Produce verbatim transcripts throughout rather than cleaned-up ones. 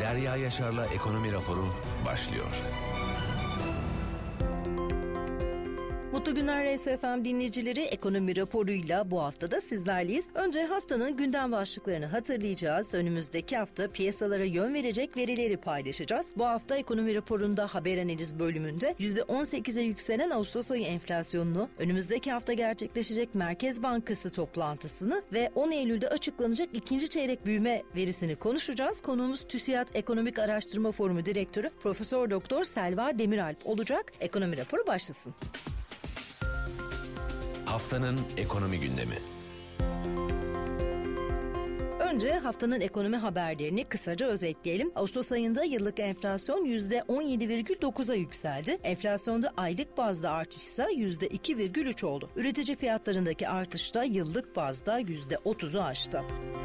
Derya Yaşar'la Ekonomi Raporu başlıyor. Mutlu günler R S F M dinleyicileri, Ekonomi Raporu'yla bu hafta da sizlerleyiz. Önce haftanın gündem başlıklarını hatırlayacağız. Önümüzdeki hafta piyasalara yön verecek verileri paylaşacağız. Bu hafta Ekonomi Raporu'nda haber analiz bölümünde yüzde on sekize yükselen Ağustos ayı enflasyonunu, önümüzdeki hafta gerçekleşecek Merkez Bankası toplantısını ve on Eylül'de açıklanacak ikinci çeyrek büyüme verisini konuşacağız. Konuğumuz TÜSİAD Ekonomik Araştırma Forumu Direktörü Profesör Doktor Selva Demiralp olacak. Ekonomi Raporu başlasın. Haftanın ekonomi gündemi. Önce haftanın ekonomi haberlerini kısaca özetleyelim. Ağustos ayında yıllık enflasyon yüzde on yedi virgül dokuza yükseldi. Enflasyonda aylık bazda artış ise yüzde iki virgül üç oldu. Üretici fiyatlarındaki artış da yıllık bazda yüzde otuzu aştı.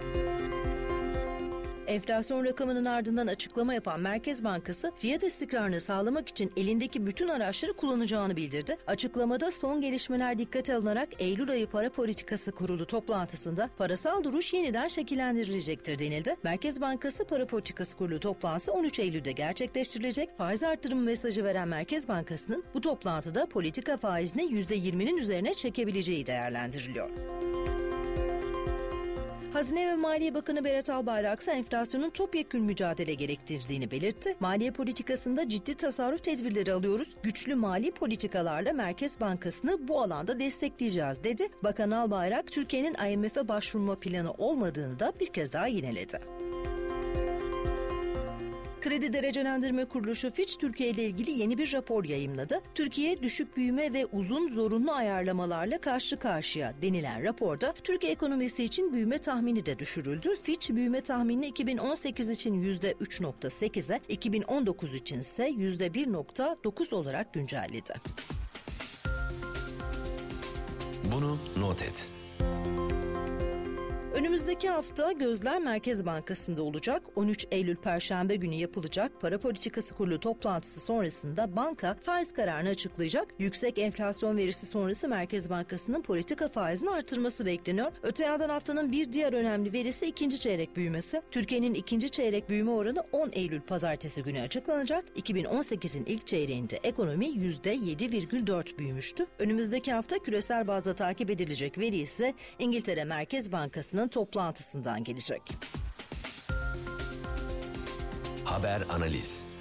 Enflasyon rakamının ardından açıklama yapan Merkez Bankası, fiyat istikrarını sağlamak için elindeki bütün araçları kullanacağını bildirdi. Açıklamada son gelişmeler dikkate alınarak Eylül ayı para politikası kurulu toplantısında parasal duruş yeniden şekillendirilecektir denildi. Merkez Bankası para politikası kurulu toplantısı on üç Eylül'de gerçekleştirilecek. Faiz artırımı mesajı veren Merkez Bankası'nın bu toplantıda politika faizini yüzde yirminin üzerine çekebileceği değerlendiriliyor. Hazine ve Maliye Bakanı Berat Albayrak ise enflasyonun topyekün mücadele gerektirdiğini belirtti. Maliye politikasında ciddi tasarruf tedbirleri alıyoruz. Güçlü mali politikalarla Merkez Bankası'nı bu alanda destekleyeceğiz dedi. Bakan Albayrak, Türkiye'nin I M F'e başvurma planı olmadığını da bir kez daha yineledi. Kredi Derecelendirme Kuruluşu Fitch, Türkiye ile ilgili yeni bir rapor yayımladı. Türkiye, düşük büyüme ve uzun zorunlu ayarlamalarla karşı karşıya denilen raporda Türkiye ekonomisi için büyüme tahmini de düşürüldü. Fitch, büyüme tahminini iki bin on sekiz için yüzde üç virgül sekize, iki bin on dokuz için ise yüzde bir virgül dokuz olarak güncelledi. Bunu not et. Önümüzdeki hafta gözler Merkez Bankası'nda olacak. on üç Eylül Perşembe günü yapılacak para politikası kurulu toplantısı sonrasında banka faiz kararını açıklayacak. Yüksek enflasyon verisi sonrası Merkez Bankası'nın politika faizini artırması bekleniyor. Öte yandan haftanın bir diğer önemli verisi ikinci çeyrek büyümesi. Türkiye'nin ikinci çeyrek büyüme oranı on Eylül Pazartesi günü açıklanacak. iki bin on sekizin ilk çeyreğinde ekonomi yüzde yedi virgül dört büyümüştü. Önümüzdeki hafta küresel bazda takip edilecek veri ise İngiltere Merkez Bankası'nın toplantısından gelecek. Haber analiz.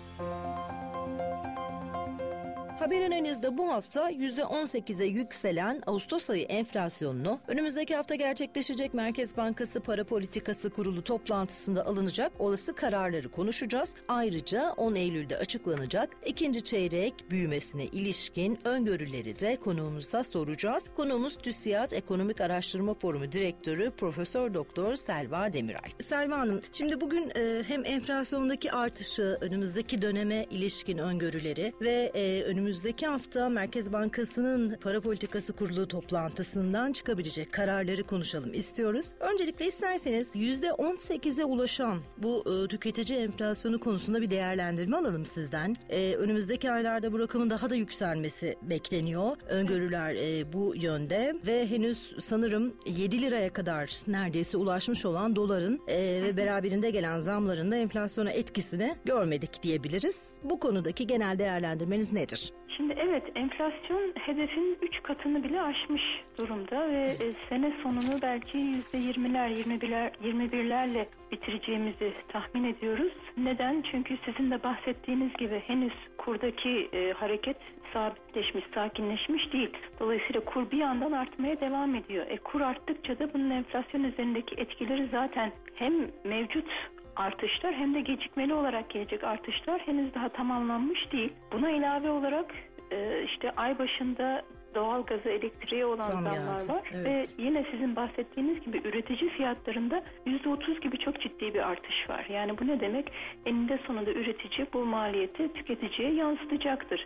Haber analizde bu hafta yüzde on sekize yükselen Ağustos ayı enflasyonunu, önümüzdeki hafta gerçekleşecek Merkez Bankası Para Politikası Kurulu toplantısında alınacak olası kararları konuşacağız. Ayrıca on Eylül'de açıklanacak ikinci çeyrek büyümesine ilişkin öngörüleri de konuğumuza soracağız. Konuğumuz TÜSİAD Ekonomik Araştırma Forumu Direktörü Profesör Doktor Selva Demiralp. Selva Hanım, şimdi bugün e, hem enflasyondaki artışı, önümüzdeki döneme ilişkin öngörüleri ve e, önümüzdeki Önümüzdeki hafta Merkez Bankası'nın para politikası kurulu toplantısından çıkabilecek kararları konuşalım istiyoruz. Öncelikle isterseniz yüzde on sekize ulaşan bu e, tüketici enflasyonu konusunda bir değerlendirme alalım sizden. E, önümüzdeki aylarda bu rakamın daha da yükselmesi bekleniyor. Öngörüler e, bu yönde ve henüz sanırım yedi liraya kadar neredeyse ulaşmış olan doların e, ve beraberinde gelen zamların da enflasyona etkisini görmedik diyebiliriz. Bu konudaki genel değerlendirmeniz nedir? Şimdi evet, enflasyon hedefin üç katını bile aşmış durumda ve evet. sene sonunu belki yüzde yirmiler, yirmi birler, yirmi birlerle bitireceğimizi tahmin ediyoruz. Neden? Çünkü sizin de bahsettiğiniz gibi henüz kurdaki e, hareket sabitleşmiş, sakinleşmiş değil. Dolayısıyla kur bir yandan artmaya devam ediyor. E, kur arttıkça da bunun enflasyon üzerindeki etkileri zaten hem mevcut artışlar hem de gecikmeli olarak gelecek artışlar henüz daha tamamlanmış değil. Buna ilave olarak e, işte ay başında doğalgaza, elektriğe olan Zam zamlar geldi. var. Evet. Ve yine sizin bahsettiğiniz gibi üretici fiyatlarında yüzde otuz gibi çok ciddi bir artış var. Yani bu ne demek? Eninde sonunda üretici bu maliyeti tüketiciye yansıtacaktır.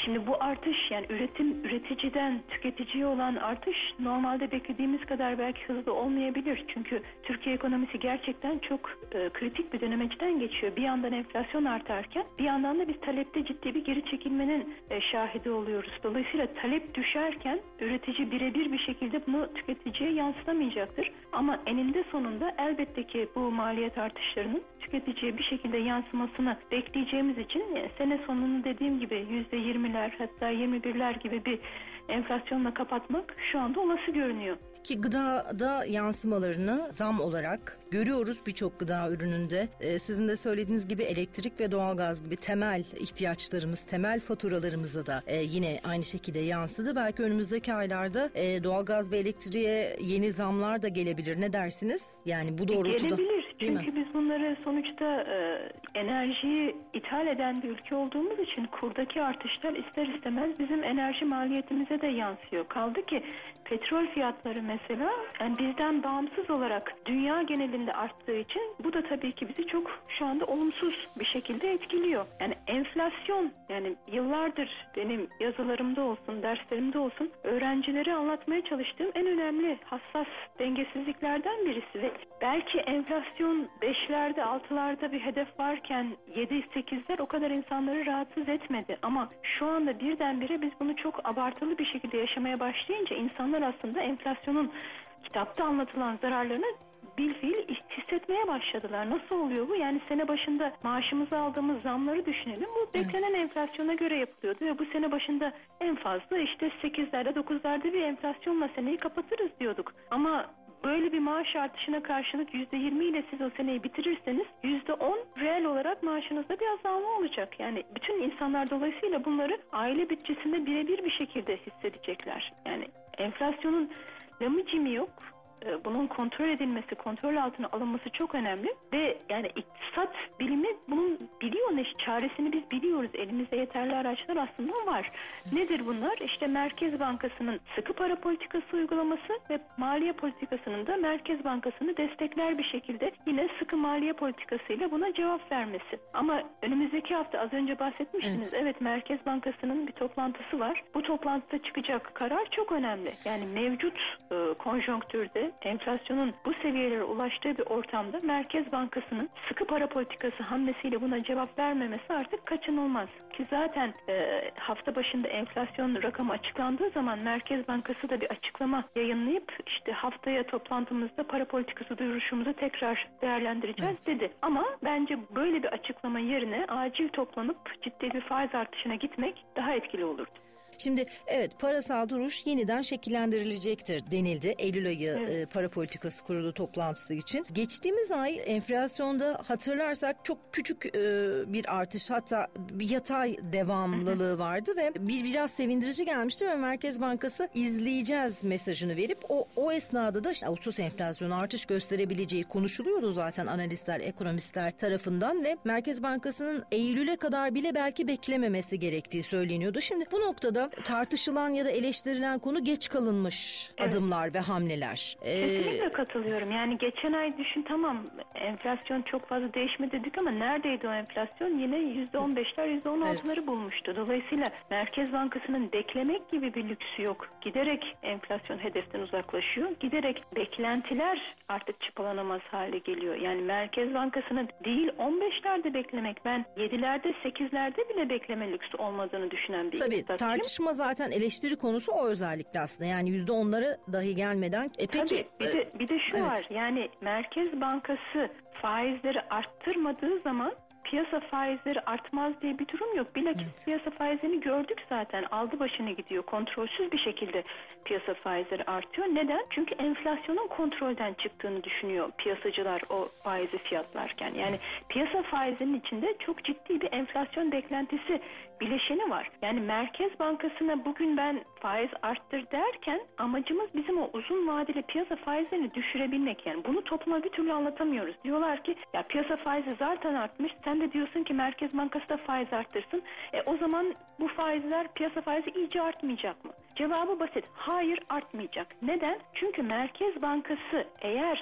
Şimdi bu artış, yani üretim üreticiden tüketiciye olan artış normalde beklediğimiz kadar belki hızlı olmayabilir. Çünkü Türkiye ekonomisi gerçekten çok e, kritik bir dönemeciden geçiyor. Bir yandan enflasyon artarken bir yandan da biz talepte ciddi bir geri çekilmenin e, şahidi oluyoruz. Dolayısıyla talep düşerken üretici birebir bir şekilde bunu tüketiciye yansıtamayacaktır. Ama eninde sonunda elbette ki bu maliyet artışlarının tüketiciye bir şekilde yansımasını bekleyeceğimiz için yani sene sonunu dediğim gibi yüzde yirmiler hatta yirmi birler gibi bir enflasyonla kapatmak şu anda olası görünüyor. Ki gıdada yansımalarını zam olarak görüyoruz birçok gıda ürününde. Ee, sizin de söylediğiniz gibi elektrik ve doğalgaz gibi temel ihtiyaçlarımız, temel faturalarımıza da e, yine aynı şekilde yansıdı. Belki önümüzdeki aylarda e, doğalgaz ve elektriğe yeni zamlar da gelebilir. Ne dersiniz? Yani bu doğrultuda. Gelebilir. Çünkü biz bunları sonuçta e, enerjiyi ithal eden bir ülke olduğumuz için kurdaki artışlar ister istemez bizim enerji maliyetimize de yansıyor. Kaldı ki petrol fiyatları mesela yani bizden bağımsız olarak dünya genelinde arttığı için bu da tabii ki bizi çok şu anda olumsuz bir şekilde etkiliyor. Yani enflasyon, yani yıllardır benim yazılarımda olsun, derslerimde olsun öğrencilere anlatmaya çalıştığım en önemli hassas dengesizliklerden birisi ve belki enflasyon beşlerde altılarda bir hedef varken yedi sekizler o kadar insanları rahatsız etmedi. Ama şu anda birdenbire biz bunu çok abartılı bir şekilde yaşamaya başlayınca insanlar aslında enflasyonun kitapta anlatılan zararlarını bilfiil hissetmeye başladılar. Nasıl oluyor bu? Yani sene başında maaşımızı aldığımız zamları düşünelim. Bu beklenen evet. enflasyona göre yapılıyordu ve bu sene başında en fazla işte sekizlerde dokuzlarda bir enflasyonla seneyi kapatırız diyorduk. Ama böyle bir maaş artışına karşılık yüzde yirmi ile siz o seneyi bitirirseniz yüzde on reel olarak maaşınızda bir azalma olacak. Yani bütün insanlar dolayısıyla bunları aile bütçesinde birebir bir şekilde hissedecekler. Yani enflasyonun lamıcımı yok. Bunun kontrol edilmesi, kontrol altına alınması çok önemli ve yani iktisat bilimi bunun biliyor ne çaresini biz biliyoruz. Elimizde yeterli araçlar aslında var. Nedir bunlar? İşte Merkez Bankası'nın sıkı para politikası uygulaması ve maliye politikasının da Merkez Bankası'nı destekler bir şekilde yine sıkı maliye politikasıyla buna cevap vermesi. Ama önümüzdeki hafta az önce bahsetmiştiniz. Evet, evet Merkez Bankası'nın bir toplantısı var. Bu toplantıda çıkacak karar çok önemli. Yani mevcut e, konjonktürde enflasyonun bu seviyelere ulaştığı bir ortamda Merkez Bankası'nın sıkı para politikası hamlesiyle buna cevap vermemesi artık kaçınılmaz. Ki zaten e, hafta başında enflasyon rakamı açıklandığı zaman Merkez Bankası da bir açıklama yayınlayıp işte haftaya toplantımızda para politikası duyuruşumuzu tekrar değerlendireceğiz evet. dedi. Ama bence böyle bir açıklama yerine acil toplanıp ciddi bir faiz artışına gitmek daha etkili olurdu. Şimdi evet parasal duruş yeniden şekillendirilecektir denildi Eylül ayı evet. e, para politikası kurulu toplantısı için. Geçtiğimiz ay enflasyonda hatırlarsak çok küçük e, bir artış hatta bir yatay devamlılığı vardı ve bir biraz sevindirici gelmişti ve Merkez Bankası izleyeceğiz mesajını verip o o esnada da işte, Ağustos enflasyonu artış gösterebileceği konuşuluyordu zaten analistler, ekonomistler tarafından ve Merkez Bankası'nın Eylül'e kadar bile belki beklememesi gerektiği söyleniyordu. Şimdi bu noktada tartışılan ya da eleştirilen konu geç kalınmış evet. adımlar ve hamleler. Kesinlikle ee... katılıyorum. Yani geçen ay düşün tamam enflasyon çok fazla değişmedi dedik ama neredeydi o enflasyon? Yine yüzde on beşler yüzde on altıları evet. bulmuştu. Dolayısıyla Merkez Bankası'nın beklemek gibi bir lüksü yok. Giderek enflasyon hedeften uzaklaşıyor. Giderek beklentiler artık çıpalanamaz hale geliyor. Yani Merkez Bankası'nın değil on beşlerde beklemek ben yedilerde sekizlerde bile bekleme lüksü olmadığını düşünen bir Tabii tartışma zaten eleştiri konusu o özellikle aslında. Yani yüzde onları dahi gelmeden. E peki, Tabii bir de, bir de şu evet. var. Yani Merkez Bankası faizleri arttırmadığı zaman piyasa faizleri artmaz diye bir durum yok. Bilakis evet. piyasa faizlerini gördük zaten. Aldı başını gidiyor. Kontrolsüz bir şekilde piyasa faizleri artıyor. Neden? Çünkü enflasyonun kontrolden çıktığını düşünüyor piyasacılar o faizi fiyatlarken. Yani piyasa faizinin içinde çok ciddi bir enflasyon beklentisi bileşeni var. Yani Merkez Bankası'na bugün ben faiz arttır derken amacımız bizim o uzun vadeli piyasa faizlerini düşürebilmek. Yani bunu topluma bir türlü anlatamıyoruz. Diyorlar ki ya piyasa faizi zaten artmış. Sen de diyorsun ki Merkez Bankası da faiz arttırsın. E o zaman bu faizler piyasa faizi iyice artmayacak mı? Cevabı basit. Hayır artmayacak. Neden? Çünkü Merkez Bankası eğer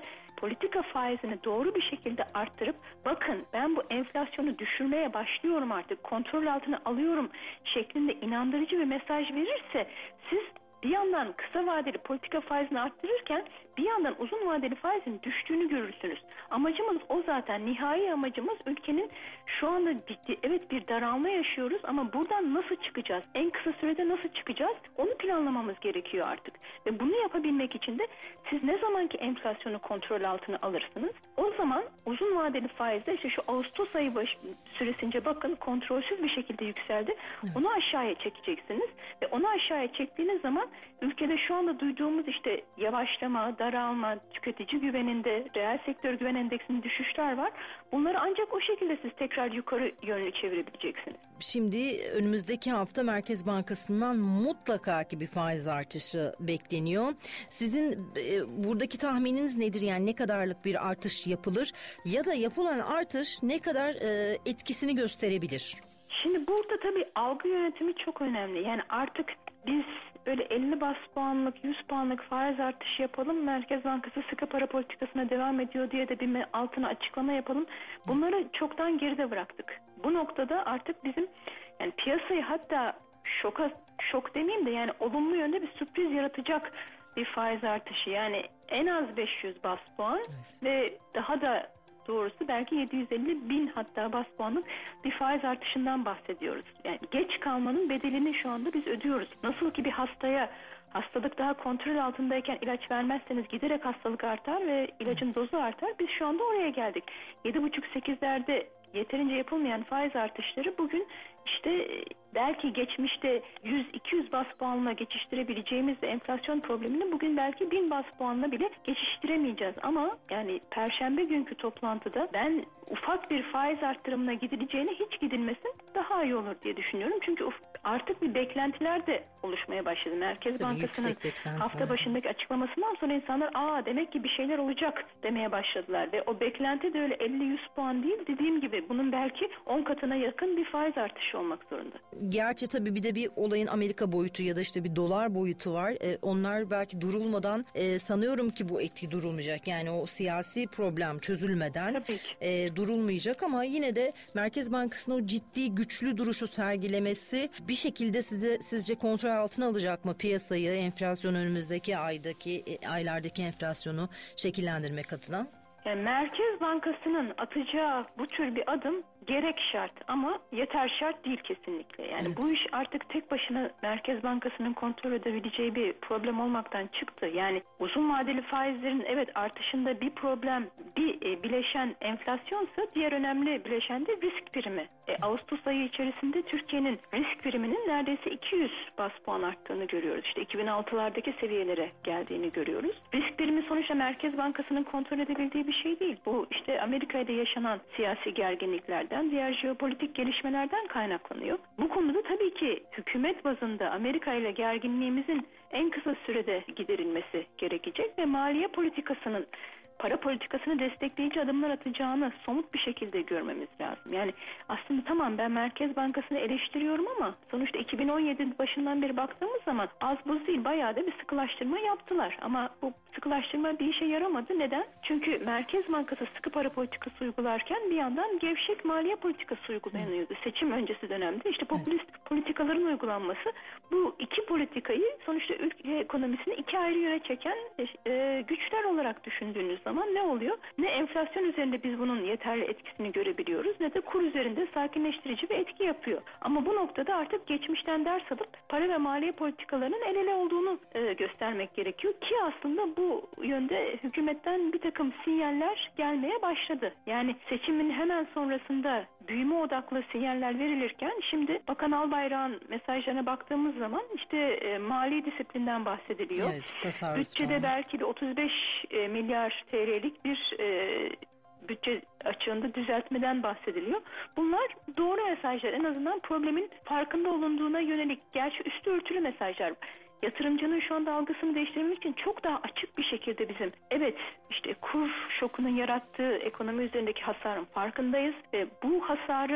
politika faizini doğru bir şekilde arttırıp bakın ben bu enflasyonu düşürmeye başlıyorum artık, kontrol altına alıyorum şeklinde inandırıcı bir mesaj verirse siz bir yandan kısa vadeli politika faizini arttırırken bir yandan uzun vadeli faizin düştüğünü görürsünüz. Amacımız o zaten. Nihai amacımız ülkenin şu anda ciddi, evet bir daralma yaşıyoruz ama buradan nasıl çıkacağız? En kısa sürede nasıl çıkacağız? Onu planlamamız gerekiyor artık. Ve bunu yapabilmek için de siz ne zamanki enflasyonu kontrol altına alırsınız, o zaman uzun vadeli faizde işte şu Ağustos ayı baş, süresince bakın kontrolsüz bir şekilde yükseldi. Evet. Onu aşağıya çekeceksiniz ve onu aşağıya çektiğiniz zaman ülkede şu anda duyduğumuz işte yavaşlama, daralma, tüketici güveninde, reel sektör güven endeksinde düşüşler var. Bunları ancak o şekilde siz tekrar yukarı yönlü çevirebileceksiniz. Şimdi önümüzdeki hafta Merkez Bankası'ndan mutlaka ki bir faiz artışı bekleniyor. Sizin e, buradaki tahmininiz nedir? Yani ne kadarlık bir artış yapılır ya da yapılan artış ne kadar e, etkisini gösterebilir? Şimdi burada tabii algı yönetimi çok önemli. Yani artık biz böyle elli bas puanlık, yüz puanlık faiz artışı yapalım, Merkez Bankası sıkı para politikasına devam ediyor diye de bir altına açıklama yapalım. Bunları çoktan geride bıraktık. Bu noktada artık bizim yani piyasayı hatta şoka, şok demeyeyim de yani olumlu yönde bir sürpriz yaratacak bir faiz artışı. Yani en az beş yüz bas puan, evet, ve daha da doğrusu belki yedi yüz elli bin hatta bas puanlık bir faiz artışından bahsediyoruz. Yani geç kalmanın bedelini şu anda biz ödüyoruz. Nasıl ki bir hastaya hastalık daha kontrol altındayken ilaç vermezseniz giderek hastalık artar ve ilacın dozu artar. Biz şu anda oraya geldik. yedi buçuk sekizlerde yeterince yapılmayan faiz artışları bugün işte belki geçmişte yüz iki yüz bas puanla geçiştirebileceğimiz de enflasyon problemini bugün belki bin bas puanla bile geçiştiremeyeceğiz. Ama yani Perşembe günkü toplantıda ben ufak bir faiz arttırımına gidileceğine hiç gidilmesin daha iyi olur diye düşünüyorum. Çünkü artık bir beklentiler de oluşmaya başladı. Merkez Tabii Bankası'nın hafta başındaki açıklamasından sonra insanlar aa demek ki bir şeyler olacak demeye başladılar. Ve o beklenti de öyle elli yüz puan değil, dediğim gibi bunun belki on katına yakın bir faiz artışı olmak zorunda. Gerçi tabii bir de bir olayın Amerika boyutu ya da işte bir dolar boyutu var. Ee, onlar belki durulmadan e, sanıyorum ki bu etki durulmayacak. Yani o siyasi problem çözülmeden e, durulmayacak ama yine de Merkez Bankası'nın o ciddi güçlü duruşu sergilemesi bir şekilde size sizce kontrol altına alacak mı piyasayı, enflasyon önümüzdeki aydaki e, aylardaki enflasyonu şekillendirmek adına? Yani Merkez Bankası'nın atacağı bu tür bir adım gerek şart ama yeter şart değil kesinlikle. Yani evet, bu iş artık tek başına Merkez Bankası'nın kontrol edebileceği bir problem olmaktan çıktı. Yani uzun vadeli faizlerin evet artışında bir problem, bir e, bileşen enflasyonsa diğer önemli bileşen de risk primi. E, Ağustos ayı içerisinde Türkiye'nin risk priminin neredeyse iki yüz bas puan arttığını görüyoruz. İşte iki bin altılardaki seviyelere geldiğini görüyoruz. Risk primi sonuçta Merkez Bankası'nın kontrol edebildiği bir şey değil. Bu işte Amerika'da yaşanan siyasi gerginliklerden, diğer jeopolitik gelişmelerden kaynaklanıyor. Bu konuda tabii ki hükümet bazında Amerika ile gerginliğimizin en kısa sürede giderilmesi gerekecek ve maliye politikasının, para politikasını destekleyici adımlar atacağını somut bir şekilde görmemiz lazım. Yani aslında tamam ben Merkez Bankası'nı eleştiriyorum ama sonuçta iki bin on yedi başından beri baktığımız zaman az buz değil bayağı da bir sıkılaştırma yaptılar. Ama bu sıkılaştırma bir işe yaramadı. Neden? Çünkü Merkez Bankası sıkı para politikası uygularken bir yandan gevşek maliye politikası uygulanıyordu. Seçim öncesi dönemde işte popülist evet. politikaların uygulanması bu iki politikayı sonuçta ülke ekonomisini iki ayrı yöne çeken e, güçler olarak düşündüğünüz zaman zaman ne oluyor? Ne enflasyon üzerinde biz bunun yeterli etkisini görebiliyoruz ne de kur üzerinde sakinleştirici bir etki yapıyor. Ama bu noktada artık geçmişten ders alıp para ve maliye politikalarının el ele olduğunu e, göstermek gerekiyor ki aslında bu yönde hükümetten bir takım sinyaller gelmeye başladı. Yani seçimin hemen sonrasında büyüme odaklı sinyaller verilirken şimdi Bakan Albayrak'ın mesajlarına baktığımız zaman işte e, mali disiplinden bahsediliyor. Evet, bütçede belki de otuz beş e, milyar T L'lik bir e, bütçe açığında düzeltmeden bahsediliyor. Bunlar doğru mesajlar. En azından problemin farkında olunduğuna yönelik. Gerçi üstü örtülü mesajlar. Yatırımcının şu anda algısını değiştirmek için çok daha açık bir şekilde bizim evet işte kur şokunun yarattığı ekonomi üzerindeki hasarın farkındayız ve bu hasarı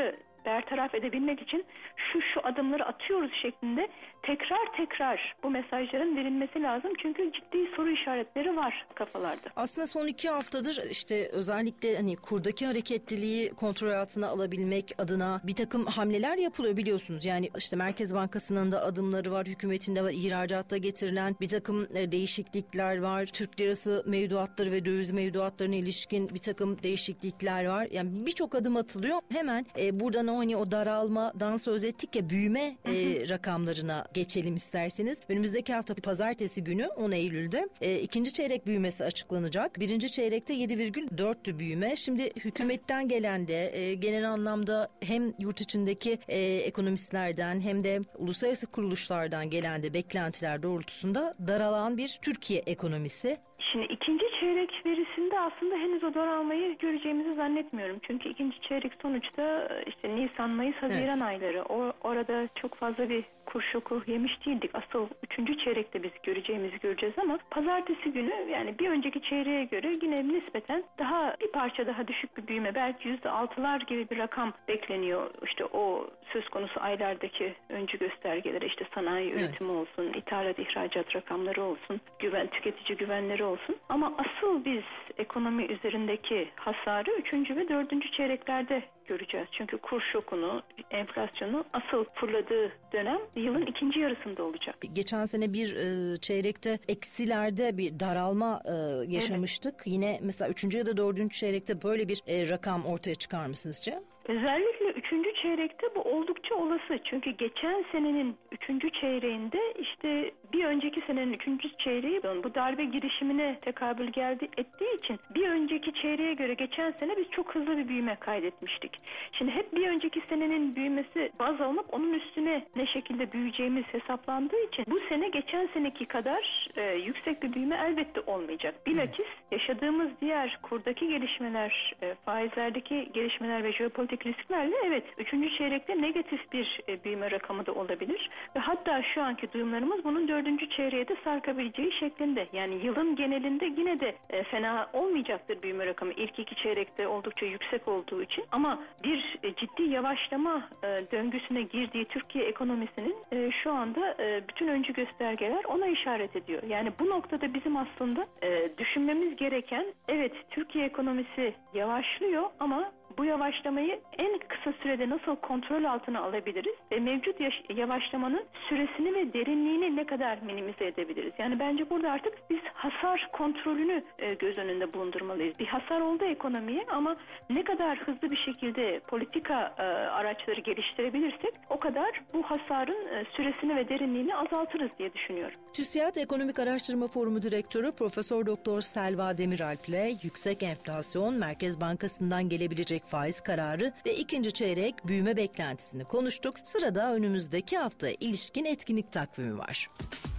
bertaraf edebilmek için şu şu adımları atıyoruz şeklinde tekrar tekrar bu mesajların verilmesi lazım. Çünkü ciddi soru işaretleri var kafalarda. Aslında son iki haftadır işte özellikle hani kurdaki hareketliliği kontrol altına alabilmek adına bir takım hamleler yapılıyor biliyorsunuz. Yani işte Merkez Bankası'nın da adımları var, hükümetinde var, ihracatta getirilen bir takım değişiklikler var. Türk lirası mevduatları ve döviz mevduatlarına ilişkin bir takım değişiklikler var. Yani birçok adım atılıyor. Hemen e, buradan o hani o daralmadan söz ettik ya, büyüme e, rakamlarına geçelim isterseniz. Önümüzdeki hafta pazartesi günü on Eylül'de e, ikinci çeyrek büyümesi açıklanacak. Birinci çeyrekte yedi virgül dörttü büyüme. Şimdi hükümetten gelen de e, genel anlamda hem yurt içindeki e, ekonomistlerden hem de uluslararası kuruluşlardan gelen de beklentiler doğrultusunda daralan bir Türkiye ekonomisi. Şimdi ikinci çeyrek verisinde aslında henüz o daralmayı göreceğimizi zannetmiyorum. Çünkü ikinci çeyrek sonuçta işte Nisan, Mayıs, Haziran evet. ayları. O, orada çok fazla bir kur şoku yemiş değildik. Asıl üçüncü çeyrekte biz göreceğimizi göreceğiz ama pazartesi günü yani bir önceki çeyreğe göre yine nispeten daha bir parça daha düşük bir büyüme. Belki yüzde altılar gibi bir rakam bekleniyor. İşte o söz konusu aylardaki öncü göstergeleri, işte sanayi evet. üretimi olsun, ithalat, ihracat rakamları olsun, güven, tüketici güvenleri olsun. Ama asıl biz ekonomi üzerindeki hasarı üçüncü ve dördüncü çeyreklerde göreceğiz. Çünkü kur şokunu, enflasyonu asıl fırladığı dönem yılın ikinci yarısında olacak. Geçen sene bir e, çeyrekte eksilerde bir daralma e, yaşamıştık. Evet. Yine mesela üçüncü ya da dördüncü çeyrekte böyle bir e, rakam ortaya çıkar mı sizce? Özellikle üçüncü çeyrekte bu oldukça olası. Çünkü geçen senenin üçüncü çeyreğinde işte bir önceki senenin üçüncü çeyreği bu darbe girişimine tekabül geldi ettiği için bir önceki çeyreğe göre geçen sene biz çok hızlı bir büyüme kaydetmiştik. Şimdi hep bir önceki senenin büyümesi baz alınıp onun üstüne ne şekilde büyüyeceğimiz hesaplandığı için bu sene geçen seneki kadar e, yüksek bir büyüme elbette olmayacak. Bilakis yaşadığımız diğer kurdaki gelişmeler, e, faizlerdeki gelişmeler ve jeopolitik risklerle evet üçüncü çeyrekte negatif bir e, büyüme rakamı da olabilir ve hatta şu anki duyumlarımız bunun dördüncü çeyreğe de sarkabileceği şeklinde. Yani yılın genelinde yine de e, fena olmayacaktır büyüme rakamı ilk iki çeyrekte oldukça yüksek olduğu için ama bir e, ciddi yavaşlama e, döngüsüne girdiği Türkiye ekonomisinin e, şu anda e, bütün öncü göstergeler ona işaret ediyor. Yani bu noktada bizim aslında e, düşünmemiz gereken evet Türkiye ekonomisi yavaşlıyor ama bu yavaşlamayı en kısa sürede nasıl kontrol altına alabiliriz ve mevcut yaş- yavaşlamanın süresini ve derinliğini ne kadar minimize edebiliriz? Yani bence burada artık biz hasar kontrolünü e, göz önünde bulundurmalıyız. Bir hasar oldu ekonomiye ama ne kadar hızlı bir şekilde politika e, araçları geliştirebilirsek o kadar bu hasarın e, süresini ve derinliğini azaltırız diye düşünüyorum. TÜSİAD Ekonomik Araştırma Forumu Direktörü Profesör Doktor Selva Demiralp ile yüksek enflasyon, Merkez Bankası'ndan gelebilecek faiz kararı ve ikinci çeyrek büyüme beklentisini konuştuk. Sırada önümüzdeki haftaya ilişkin etkinlik takvimi var.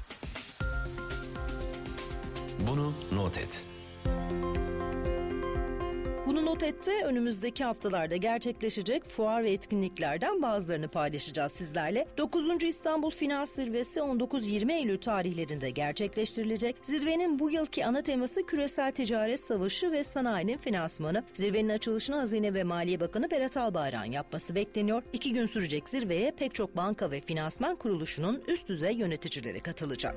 Bunu not et. Bunu not etti. Önümüzdeki haftalarda gerçekleşecek fuar ve etkinliklerden bazılarını paylaşacağız sizlerle. dokuzuncu İstanbul Finans Zirvesi on dokuz yirmi Eylül tarihlerinde gerçekleştirilecek. Zirvenin bu yılki ana teması küresel ticaret savaşı ve sanayinin finansmanı. Zirvenin açılışını Hazine ve Maliye Bakanı Berat Albayrak'ın yapması bekleniyor. İki gün sürecek zirveye pek çok banka ve finansman kuruluşunun üst düzey yöneticileri katılacak.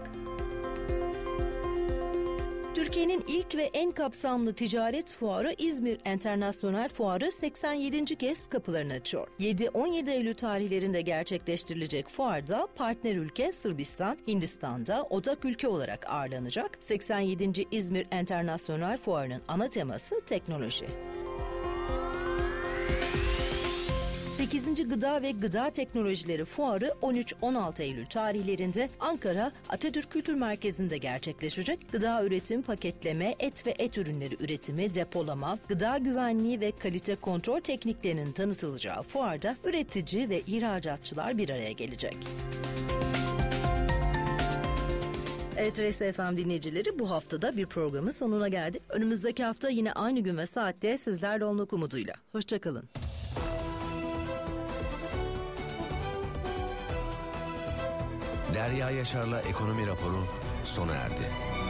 Türkiye'nin ilk ve en kapsamlı ticaret fuarı İzmir Enternasyonel Fuarı seksen yedinci kez kapılarını açıyor. yedi on yedi Eylül tarihlerinde gerçekleştirilecek fuarda partner ülke Sırbistan, Hindistan'da odak ülke olarak ağırlanacak. seksen yedinci İzmir Enternasyonel Fuarı'nın ana teması teknoloji. sekizinci Gıda ve Gıda Teknolojileri Fuarı on üç on altı Eylül tarihlerinde Ankara Atatürk Kültür Merkezi'nde gerçekleşecek. Gıda üretim, paketleme, et ve et ürünleri üretimi, depolama, gıda güvenliği ve kalite kontrol tekniklerinin tanıtılacağı fuarda üretici ve ihracatçılar bir araya gelecek. Evet, R S F M dinleyicileri, bu haftada bir programın sonuna geldik. Önümüzdeki hafta yine aynı gün ve saatte sizlerle olmak umuduyla. Hoşçakalın. Derya Yaşar'la Ekonomi Raporu sona erdi.